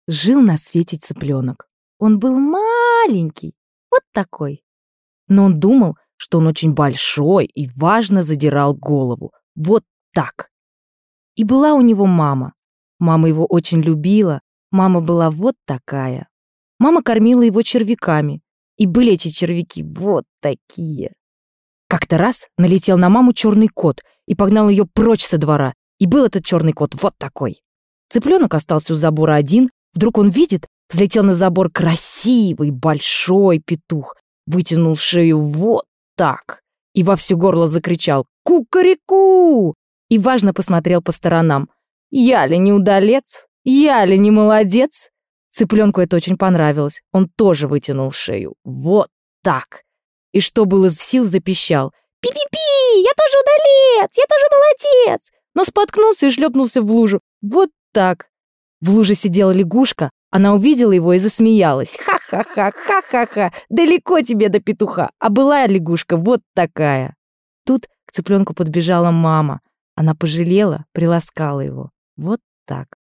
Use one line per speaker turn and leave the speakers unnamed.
Жил на свете цыпленок. Он был маленький, вот такой. Но он думал, что он очень большой и важно задирал голову. Вот так. И была у него мама. Мама его очень любила. Мама была вот такая. Мама кормила его червяками. И были эти червяки вот такие. Как-то раз налетел на маму черный кот и погнал ее прочь со двора. И был этот черный кот вот такой. Цыпленок остался у забора один. Вдруг он видит, взлетел на забор красивый большой петух. Вытянул шею вот так. И во все горло закричал «Ку-ка-ре-ку!» И важно посмотрел по сторонам. «Я ли не удалец? Я ли не молодец?» Цыпленку это очень понравилось. Он тоже вытянул шею. Вот так. И что было из сил, запищал. «Пи-пи-пи! Я тоже удалец! Я тоже молодец!» Но споткнулся и шлепнулся в лужу. Вот так. В луже сидела лягушка. Она увидела его и засмеялась. «Ха-ха-ха! Ха-ха-ха! Далеко тебе до петуха! А была лягушка вот такая!» Тут к цыпленку подбежала мама. Она пожалела, приласкала его. Вот так.